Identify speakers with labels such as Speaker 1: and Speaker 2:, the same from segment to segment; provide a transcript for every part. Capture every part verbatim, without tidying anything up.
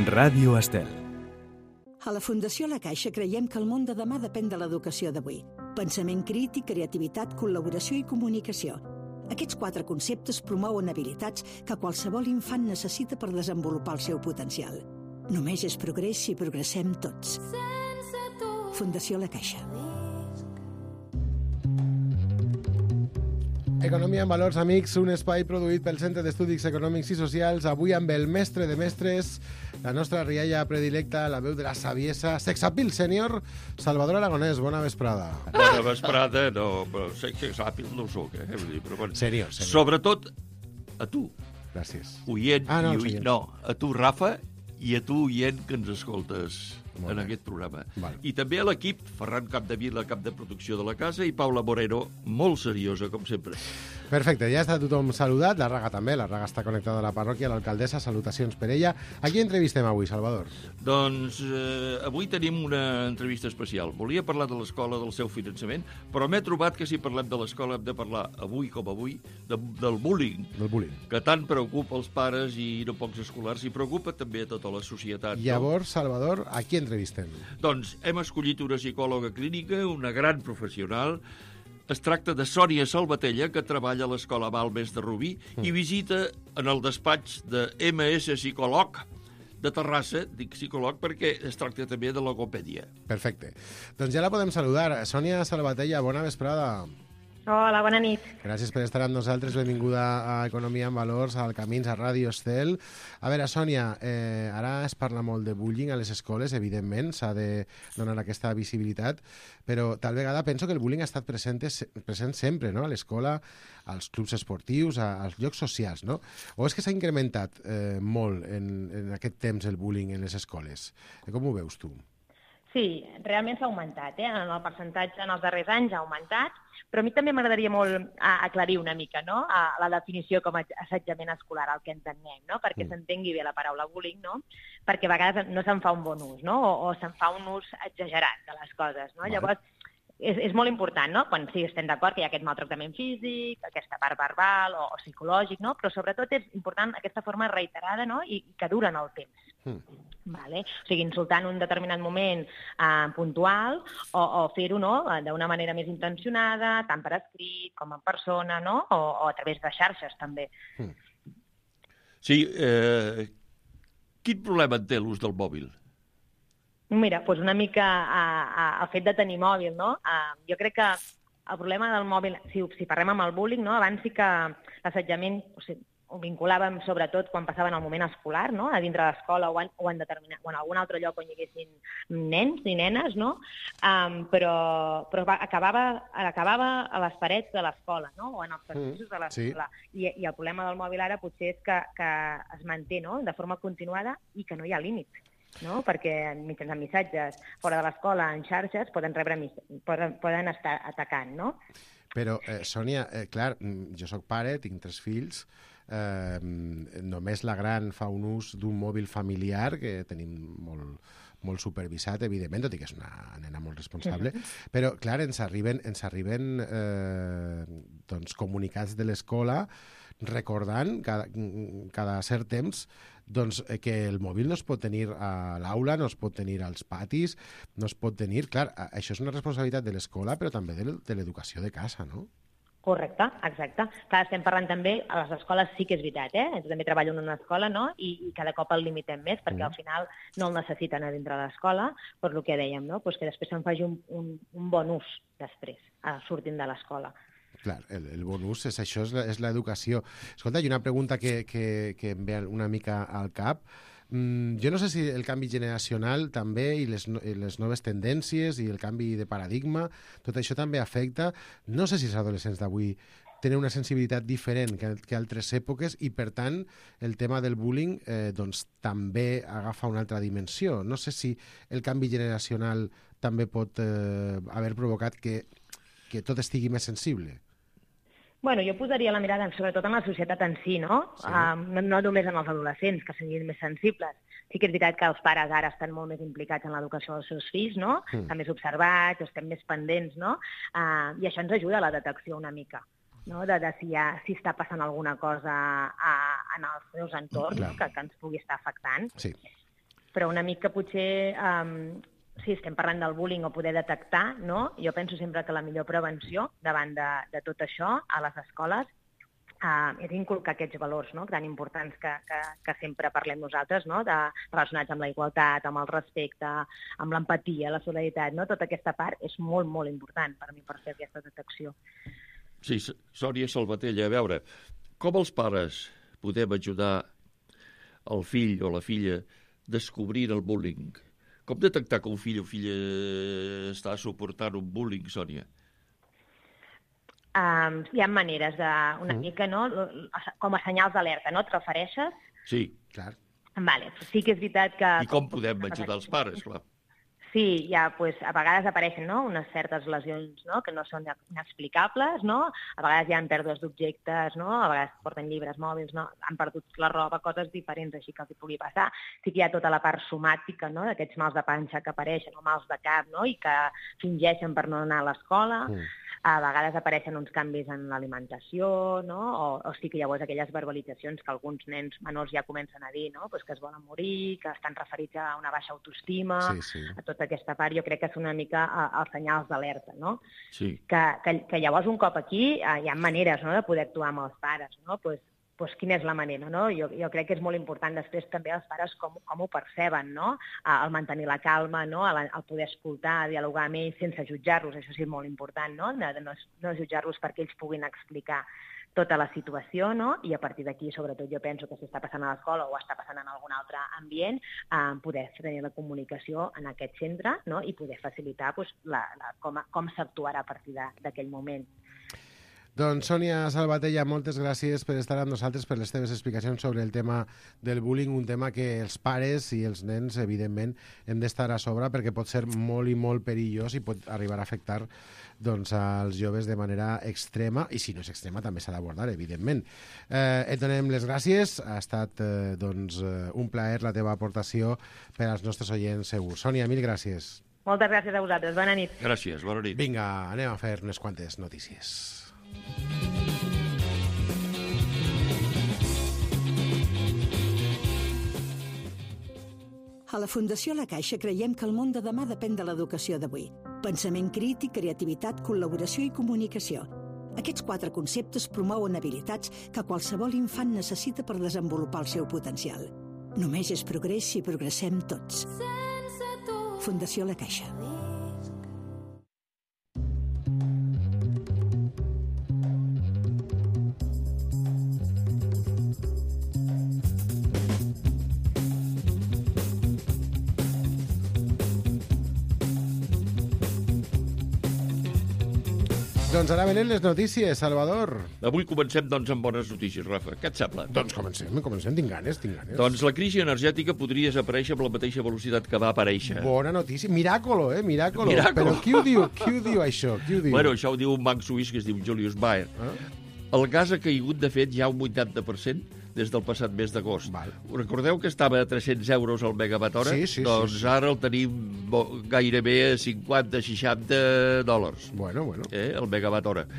Speaker 1: Ràdio Estel.
Speaker 2: A la Fundació La Caixa creiem que el món de demà depèn de l'educació d'avui. Pensament crític, creativitat, col·laboració i comunicació. Aquests quatre conceptes promouen habilitats que qualsevol infant necessita per desenvolupar el seu potencial. Només és progrés si progressem tots. Fundació La Caixa.
Speaker 3: Economia en valors, amics, un espai produït pel Centre d'Estudis Econòmics i Socials, avui amb el mestre de mestres, la nostra rialla predilecta, la veu de la saviesa, sexapil sènior, Salvador Aragonès. Bona vesprada.
Speaker 4: Bona vesprada, no, però sexapil no ho soc, eh? Però, bueno,
Speaker 3: Sènior, sènior.
Speaker 4: Sobretot a tu,
Speaker 3: Gràcies.
Speaker 4: oient,
Speaker 3: Ah, no,
Speaker 4: i
Speaker 3: els
Speaker 4: oient,
Speaker 3: oients.
Speaker 4: no, a tu, Rafa, i a tu, oient, que ens escoltes
Speaker 3: Molt
Speaker 4: en
Speaker 3: bé.
Speaker 4: aquest programa.
Speaker 3: Val.
Speaker 4: I també a l'equip, Ferran Capdevila, cap de producció de la casa, i Paula Moreno, molt seriosa, com sempre.
Speaker 3: Perfecte, ja està tothom saludat, la Raga també, la Raga està connectada a la parròquia, l'alcaldessa, salutacions per ella. A qui entrevistem avui, Salvador?
Speaker 4: Doncs eh, avui tenim una entrevista especial. Volia parlar de l'escola, del seu finançament, però m'he trobat que si parlem de l'escola hem de parlar, avui com avui, de, del bullying,
Speaker 3: Del bullying.
Speaker 4: que tant preocupa els pares i no pocs escolars, i preocupa també a tota la societat.
Speaker 3: Llavors, Salvador, a qui entrevistem?
Speaker 4: Doncs hem escollit una psicòloga clínica, una gran professional. Es tracta de Sònia Salvatella, que treballa a l'Escola Balmes de Rubí mm. i visita en el despatx de ema essa Psicolog de Terrassa, dic psicolog perquè es tracta també de logopèdia.
Speaker 3: Perfecte. Doncs ja la podem saludar. Sònia Salvatella, bona vesprada.
Speaker 5: Hola, bona nit.
Speaker 3: Gràcies per estar amb nosaltres. Benvinguda a Economia en Valors, al Camins, a Ràdio Estel. A veure, Sònia, eh, ara es parla molt de bullying a les escoles, evidentment, s'ha de donar aquesta visibilitat, però tal vegada penso que el bullying ha estat present, present sempre, no?, a l'escola, als clubs esportius, a, als llocs socials, no? O és que s'ha incrementat eh, molt en, en aquest temps el bullying en les escoles? Com ho veus tu?
Speaker 5: Sí, realment s'ha augmentat, eh? En el percentatge en els darrers anys ha augmentat, però a mi també m'agradaria molt aclarir una mica, no?, a la definició com a assetjament escolar, el que entenem, no?, perquè mm. s'entengui bé la paraula bullying, no?, perquè a vegades no se'n fa un bon ús, no?, o, o se'n fa un ús exagerat de les coses, no? Vale. Llavors, és, és molt important, no?, quan sí, estem d'acord que hi ha aquest maltractament físic, aquesta part verbal o, o psicològic, no?, però sobretot és important aquesta forma reiterada, no?, i, i que dura en el temps. Mm. Vale? O sigui, insultar en un determinat moment eh, puntual o, o fer-ho, no?, d'una manera més intencionada, tant per escrit com en persona, no?, o, o a través de xarxes, també. Mm.
Speaker 4: Sí, eh, quin problema té l'ús del mòbil?
Speaker 5: Mira, doncs una mica eh, el fet de tenir mòbil, no? Eh, jo crec que el problema del mòbil, si, si parlem amb el bullying, no?, abans sí que l'assetjament, o sigui, ho vinculàvem sobretot quan passaven el moment escolar, no?, a dintre de l'escola o, en, o, en determinat, o en algun altre lloc on hi haguessin nens i nenes, no?, um, però, però va, acabava, acabava a les parets de l'escola, no?, o en els passadissos de l'escola. Sí. I, I el problema del mòbil ara potser és que, que es manté, no?, de forma continuada i que no hi ha límit, no?, perquè mitjançant missatges fora de l'escola, en xarxes, poden, rebre, poden, poden estar atacant, no?
Speaker 3: Però, eh, Sònia, eh, clar, jo sóc pare, tinc tres fills, eh, només la gran fa un ús d'un mòbil familiar que tenim molt, molt supervisat, evidentment, tot i que és una nena molt responsable, sí. Però, clar, ens arriben, ens arriben eh, doncs, comunicats de l'escola recordant cada, cada cert temps doncs, que el mòbil no es pot tenir a l'aula, no es pot tenir als patis, no es pot tenir... Clar, això és una responsabilitat de l'escola, però també de l'educació de casa, no?
Speaker 5: Correcte, exacte. Clar, estem parlant també, a les escoles sí que és veritat, eh? Jo també treballo en una escola, no?, I, i cada cop el limitem més, perquè mm. al final no el necessiten a dintre de l'escola, per lo que dèiem, no?, pues que després se'n faci un, un, un bon ús després, sortint de l'escola.
Speaker 3: Clar, el, el bon ús és això, és l'educació. Escolta, hi ha una pregunta que, que, que em ve una mica al cap. Mm, jo no sé si el canvi generacional també i les, les noves tendències i el canvi de paradigma, tot això també afecta. No sé si els adolescents d'avui tenen una sensibilitat diferent que, que altres èpoques i, per tant, el tema del bullying eh, doncs, també agafa una altra dimensió. No sé si el canvi generacional també pot eh, haver provocat que, que tot estigui més sensible.
Speaker 5: Bueno, jo posaria la mirada sobretot en la societat en si, no? Sí. Um, no, no només en els adolescents, que siguin més sensibles. Sí que és veritat que els pares ara estan molt més implicats en l'educació dels seus fills, no? Mm. Estan més observats, estem més pendents, no? Uh, I això ens ajuda a la detecció una mica, no? De, de si, ha, si està passant alguna cosa a, en els seus entorns, no? que, que ens pugui estar afectant.
Speaker 3: Sí.
Speaker 5: però una mica potser... Um, si estem parlant del bullying o poder detectar, no? Jo penso sempre que la millor prevenció davant de, de tot això a les escoles uh, és inculcar aquests valors, no?, tan importants que, que, que sempre parlem nosaltres, no?, de, relacionats amb la igualtat, amb el respecte, amb l'empatia, la solidaritat, no? Tota aquesta part és molt, molt important per mi per fer aquesta detecció.
Speaker 4: Sí, Sònia Salvatella, a veure, com els pares podem ajudar el fill o la filla descobrint el bullying? Com detectar que un fill o filla està suportant un bullying, Sònia?
Speaker 5: Um, hi ha maneres de, una mm. mica, no?, com a senyals d'alerta, no? Et refereixes?
Speaker 4: Sí.
Speaker 3: Clar.
Speaker 5: Vale, sí que és veritat que...
Speaker 4: I com podem ajudar els pares, clar?
Speaker 5: Sí, ja, pues, a vegades apareixen, no?, unes certes lesions, no?, que no són inexplicables, no? A vegades hi ha pèrdues d'objectes, no? A vegades porten llibres mòbils, no? Han perdut la roba, coses diferents així que els hi pugui passar. Sí que hi ha tota la part somàtica, no?, d'aquests mals de panxa que apareixen, o mals de cap, no?, i que fingeixen per no anar a l'escola. Mm. A vegades apareixen uns canvis en l'alimentació, no? O, o sí que llavors aquelles verbalitzacions que alguns nens menors ja comencen a dir, no?, pues que es volen morir, que estan referits a una baixa autoestima, sí, sí. A tota aquesta part jo crec que és una mica els senyals d'alerta, no?
Speaker 4: Sí.
Speaker 5: Que, que, que llavors un cop aquí eh, hi ha maneres, no?, de poder actuar amb els pares, no? Pues, pues quina és la manera, no? Jo, jo crec que és molt important després també els pares com, com ho perceben, no? El mantenir la calma, no? El, el poder escoltar, dialogar amb ells sense jutjar-los, això sí és molt important, no? De, de no, no jutjar-los perquè ells puguin explicar tota la situació, no? I a partir d'aquí, sobretot, jo penso que si està passant a l'escola o està passant en algun altre ambient, eh, poder tenir la comunicació en aquest centre, no? I poder facilitar pues, la, la, com, com s'actuarà a partir d'aquell moment.
Speaker 3: Doncs, Sònia Salvatella, moltes gràcies per estar amb nosaltres, per les teves explicacions sobre el tema del bullying, un tema que els pares i els nens, evidentment, hem d'estar a sobre perquè pot ser molt i molt perillós i pot arribar a afectar doncs, als joves de manera extrema, i si no és extrema també s'ha d'abordar, evidentment. Eh, et donem les gràcies, ha estat eh, doncs, un plaer la teva aportació per als nostres oients segur. Sònia, mil gràcies.
Speaker 5: Moltes gràcies a vosaltres, bona nit.
Speaker 4: Gràcies, bona nit.
Speaker 3: Vinga, anem a fer unes quantes notícies.
Speaker 2: A la Fundació La Caixa creiem que el món de demà depèn de l'educació d'avui. Pensament crític, creativitat, col·laboració i comunicació. Aquests quatre conceptes promouen habilitats que qualsevol infant necessita per desenvolupar el seu potencial. Només és progrés si progressem tots. Fundació La Caixa.
Speaker 3: Doncs ara venen les notícies, Salvador.
Speaker 4: Avui comencem, doncs, amb bones notícies, Rafa. Què et sembla?
Speaker 3: Doncs comencem, comencem. Tinc ganes, tinc ganes.
Speaker 4: Doncs la crisi energètica podria desaparèixer amb la mateixa velocitat que va aparèixer.
Speaker 3: Bona notícia. Miràcolo, eh? Miràcolo.
Speaker 4: Miràcolo.
Speaker 3: Però qui ho diu? Qui ho diu, això? Qui ho diu?
Speaker 4: Bueno, això ho diu un banc suís que es diu Julius Baer. Ah? El gas ha caigut, de fet, ja un vuitanta per cent des del passat mes d'agost. Recordeu que estava a tres-cents euros al megawatt hora?
Speaker 3: Sí, sí,
Speaker 4: doncs
Speaker 3: sí, sí.
Speaker 4: Ara el tenim gairebé a cinquanta seixanta dòlars.
Speaker 3: Bueno, bueno.
Speaker 4: Eh, el megawatt hora.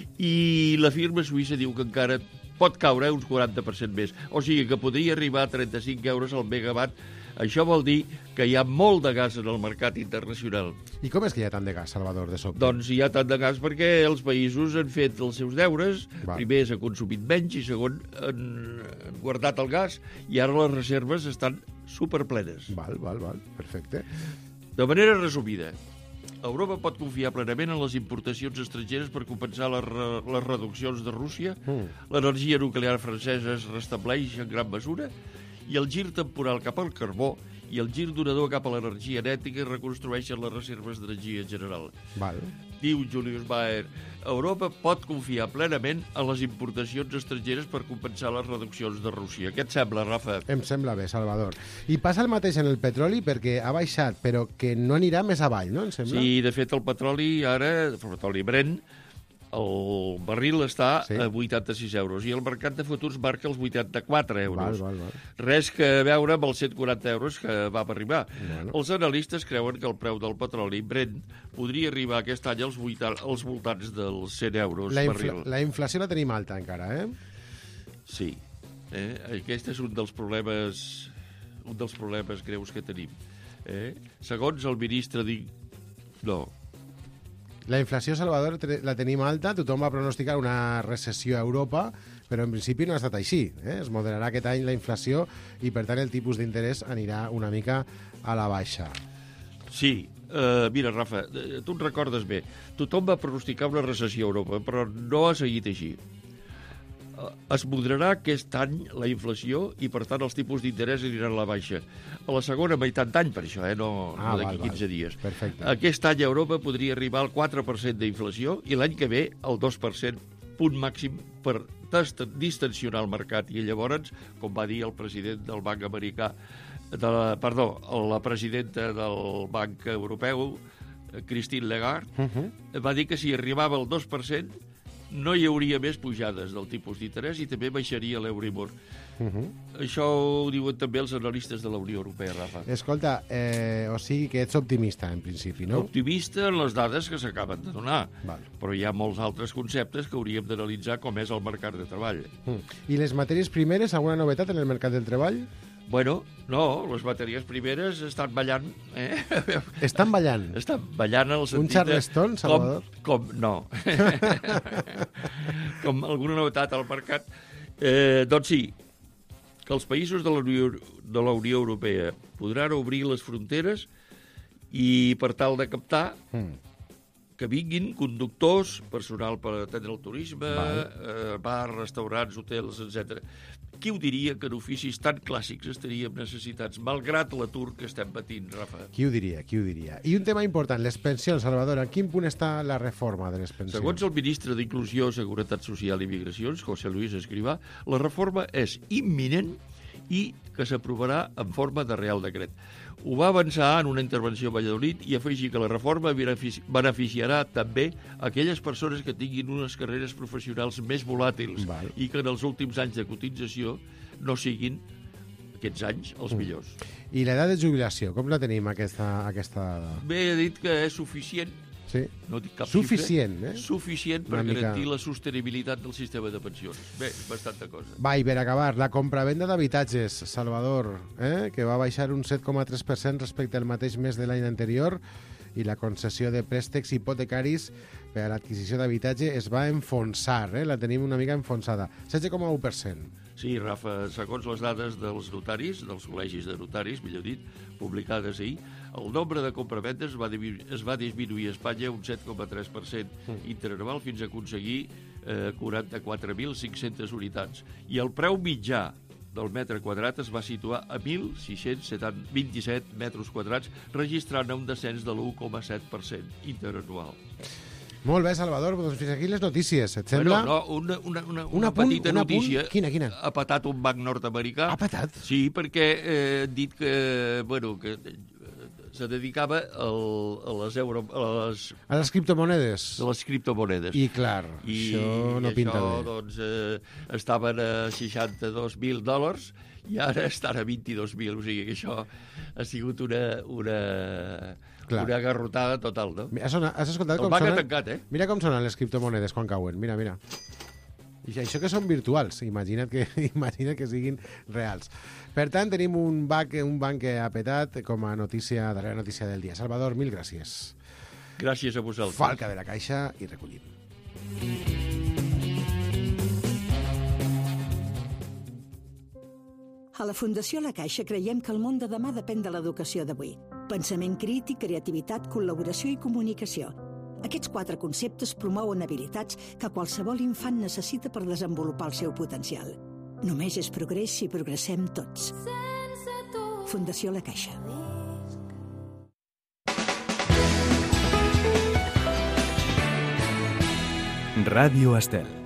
Speaker 4: I la firma suïssa diu que encara pot caure uns quaranta per cent més. O sigui que podria arribar a trenta-cinc euros al megawatt. Això vol dir que hi ha molt de gas en el mercat internacional.
Speaker 3: I com és que hi ha tant de gas, Salvador, de sobte?
Speaker 4: Doncs hi ha tant de gas perquè els països han fet els seus deures. Val. Primer s'ha consumit menys i segon han guardat el gas i ara les reserves estan superplenes.
Speaker 3: Val, val, val. Perfecte.
Speaker 4: De manera resumida, Europa pot confiar plenament en les importacions estrangeres per compensar les, re les reduccions de Rússia. Mm. L'energia nuclear francesa es restableix en gran mesura i el gir temporal cap al carbó i el gir durador cap a l'energia nètica reconstrueixen les reserves d'energia general.
Speaker 3: Val.
Speaker 4: Diu Julius Baer, Europa pot confiar plenament en les importacions estrangeres per compensar les reduccions de Rússia. Què et sembla, Rafa?
Speaker 3: Em sembla bé, Salvador. I passa el mateix en el petroli perquè ha baixat, però que no anirà més avall, no? Em sembla?
Speaker 4: Sí, de fet, el petroli ara, el petroli Brent, el barril està sí. a vuitanta-sis euros i el mercat de futurs marca els vuitanta-quatre euros.
Speaker 3: Val, val, val.
Speaker 4: Res que veure amb els cent quaranta euros que va arribar.
Speaker 3: Bueno.
Speaker 4: Els analistes creuen que el preu del petroli Brent podria arribar aquest any als, als voltants dels cent euros
Speaker 3: la
Speaker 4: barril.
Speaker 3: La inflació la tenim alta encara, eh?
Speaker 4: Sí. Eh? Aquest és un dels problemes un dels problemes greus que tenim. Eh? Segons el ministre dic... No.
Speaker 3: La inflació, Salvador, la tenim alta, tothom va pronosticar una recessió a Europa, però en principi no ha estat així. Eh? Es moderarà aquest any la inflació i, per tant, el tipus d'interès anirà una mica a la baixa.
Speaker 4: Sí, uh, mira, Rafa, tu et recordes bé. Tothom va pronosticar una recessió a Europa, però no ha seguit així. Uh, es moderarà aquest any la inflació i, per tant, els tipus d'interès aniran a la baixa. A la segona meitat d'any, per això, eh? no,
Speaker 3: ah,
Speaker 4: no d'aquí
Speaker 3: val,
Speaker 4: quinze
Speaker 3: val.
Speaker 4: dies.
Speaker 3: Perfecte.
Speaker 4: Aquest any a Europa podria arribar al quatre per cent d'inflació i l'any que ve al dos per cent, punt màxim per distensionar el mercat. I llavors, com va dir el president del Banc Americà, de la, perdó, la presidenta del Banc Europeu, Christine Lagarde, uh -huh. va dir que si arribava al dos per cent no hi hauria més pujades del tipus d'interès i també baixaria l'Euribor. Uh -huh. Això ho diuen també els analistes de la Unió Europea, Rafa.
Speaker 3: Escolta, eh, o sigui que ets optimista, en principi, no?
Speaker 4: Optimista en les dades que s'acaben de donar.
Speaker 3: Val.
Speaker 4: Però hi ha molts altres conceptes que hauríem d'analitzar, com és el mercat de treball.
Speaker 3: Uh. I les matèries primeres, alguna novetat en el mercat del treball?
Speaker 4: Bueno, no, les matèries primeres estan ballant. Eh?
Speaker 3: Estan ballant?
Speaker 4: Estan ballant en el sentit...
Speaker 3: Un charleston, Salvador?
Speaker 4: Com, com no. Com alguna novetat al mercat. Eh, doncs sí, que els països de la Unió, de la Unió Europea podran obrir les fronteres i, per tal de captar, mm. que vinguin conductors, personal per atendre el turisme, eh, bars, restaurants, hotels, etcètera. Qui ho diria que en oficis tan clàssics estaríem necessitats, malgrat l'atur que estem patint, Rafa?
Speaker 3: Qui ho diria, qui ho diria? I un tema important, les pensions, Salvador. En quin punt està la reforma de les pensions?
Speaker 4: Segons el ministre d'Inclusió, Seguretat Social i Migracions, José Luis Escrivá, la reforma és imminent i que s'aprovarà en forma de Real Decret. Ho va avançar en una intervenció a Valladolid i afegir que la reforma beneficiarà també aquelles persones que tinguin unes carreres professionals més volàtils Val. i que en els últims anys de cotització no siguin aquests anys els millors.
Speaker 3: Mm. I l'edat de jubilació, com la tenim, aquesta, aquesta dada?
Speaker 4: Bé, he dit que és suficient.
Speaker 3: Sí.
Speaker 4: No dic cap
Speaker 3: Suficient,
Speaker 4: xifra,
Speaker 3: eh?
Speaker 4: Suficient per
Speaker 3: mica...
Speaker 4: garantir la sostenibilitat del sistema de pensions. Bé, bastanta cosa.
Speaker 3: Va, i per acabar, la compravenda d'habitatges, Salvador, eh? que va baixar un set coma tres per cent respecte al mateix mes de l'any anterior, i la concessió de préstecs hipotecaris per a l'adquisició d'habitatge es va enfonsar, eh? la tenim una mica enfonsada, setze coma u per cent.
Speaker 4: Sí, Rafa, segons les dades dels notaris, dels col·legis de notaris, millor dit, publicades ahir, el nombre de compravendes va es va disminuir a Espanya un set coma tres per cent interanual fins a aconseguir eh, quaranta-quatre mil cinc-centes unitats. I el preu mitjà del metre quadrat es va situar a mil sis-cents vint-i-set metres quadrats, registrant un descens de l'u coma set per cent interanual.
Speaker 3: Molt bé, Salvador, doncs fins aquí les notícies, et sembla?
Speaker 4: Bueno, no, una, una, una,
Speaker 3: una,
Speaker 4: una
Speaker 3: punt,
Speaker 4: petita
Speaker 3: una
Speaker 4: notícia.
Speaker 3: Punt? Quina, quina?
Speaker 4: Ha patat un banc nord-americà.
Speaker 3: Ha patat?
Speaker 4: Sí, perquè eh, han dit que, bueno, que se dedicava al, a les euro... A les,
Speaker 3: a les criptomonedes.
Speaker 4: A les criptomonedes.
Speaker 3: I, clar, I, això no
Speaker 4: i
Speaker 3: pinta
Speaker 4: això,
Speaker 3: bé.
Speaker 4: doncs, eh, estaven a seixanta-dos mil dòlars i ara estan a vint-i-dos mil, o sigui que això ha sigut una... una Clar. Una garrotada total, no?
Speaker 3: Has, has escoltat
Speaker 4: el
Speaker 3: com
Speaker 4: banc
Speaker 3: sonen?
Speaker 4: ha tancat, eh?
Speaker 3: Mira com sonen les criptomonedes quan cauen. Mira, mira. I això que són virtuals. Imagina't que, imagina't que siguin reals. Per tant, tenim un banc, un banc que ha petat com a notícia, darrera notícia del dia. Salvador, mil gràcies.
Speaker 4: Gràcies a vosaltres.
Speaker 3: Falca de la Caixa i recollim.
Speaker 2: A la Fundació La Caixa creiem que el món de demà depèn de l'educació d'avui. Pensament crític, creativitat, col·laboració i comunicació. Aquests quatre conceptes promouen habilitats que qualsevol infant necessita per desenvolupar el seu potencial. Només és progrés si progressem tots. Fundació La Caixa.
Speaker 1: Ràdio Estel.